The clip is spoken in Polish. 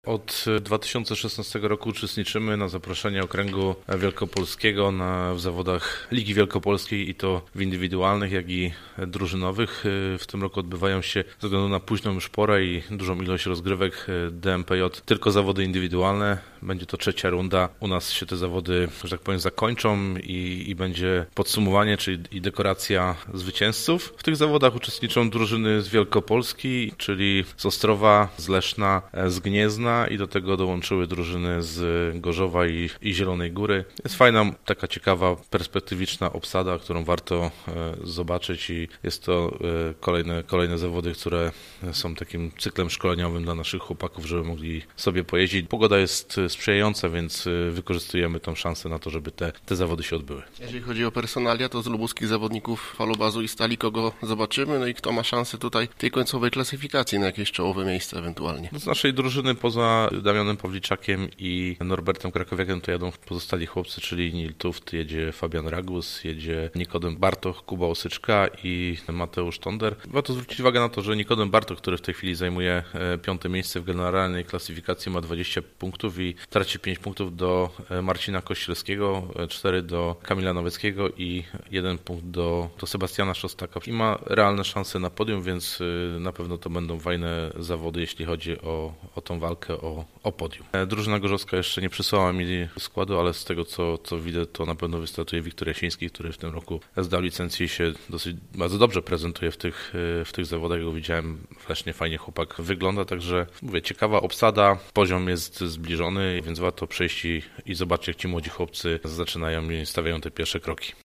Od 2016 roku uczestniczymy na zaproszenie Okręgu Wielkopolskiego w zawodach Ligi Wielkopolskiej i to w indywidualnych, jak i drużynowych. W tym roku odbywają się ze względu na późną już porę i dużą ilość rozgrywek DMPJ tylko zawody indywidualne. Będzie to trzecia runda. U nas się te zawody, że tak powiem, zakończą i będzie podsumowanie, czyli i dekoracja zwycięzców. W tych zawodach uczestniczą drużyny z Wielkopolski, czyli z Ostrowa, z Leszna, z Gniezna i do tego dołączyły drużyny z Gorzowa i Zielonej Góry. Jest fajna, taka ciekawa, perspektywiczna obsada, którą warto zobaczyć i jest to kolejne zawody, które są takim cyklem szkoleniowym dla naszych chłopaków, żeby mogli sobie pojeździć. Pogoda jest sprzyjająca, więc wykorzystujemy tą szansę na to, żeby te zawody się odbyły. Jeżeli chodzi o personalia, to z lubuskich zawodników Falobazu i Stali kogo zobaczymy? No i kto ma szansę tutaj tej końcowej klasyfikacji na jakieś czołowe miejsce ewentualnie? Z naszej drużyny poza Damianem Pawliczakiem i Norbertem Krakowiakiem to jadą pozostali chłopcy, czyli Nil Tuft, jedzie Fabian Ragus, jedzie Nikodem Bartoch, Kuba Osyczka i Mateusz Tonder. Warto zwrócić uwagę na to, że Nikodem Bartoch, który w tej chwili zajmuje 5. miejsce w generalnej klasyfikacji, ma 20 punktów i traci 5 punktów do Marcina Kościelskiego, 4 do Kamila Noweckiego i 1 punkt do Sebastiana Szostaka. I ma realne szanse na podium, więc na pewno to będą fajne zawody, jeśli chodzi o tą walkę o podium. Drużyna gorzowska jeszcze nie przysłała mi składu, ale z tego co widzę, to na pewno wystartuje Wiktor Jasiński, który w tym roku zdał licencję i się bardzo dobrze prezentuje w tych zawodach. Jak go widziałem, właśnie fajnie chłopak wygląda, także mówię, ciekawa obsada, poziom jest zbliżony, więc warto przejść i zobaczyć, jak ci młodzi chłopcy zaczynają i stawiają te pierwsze kroki.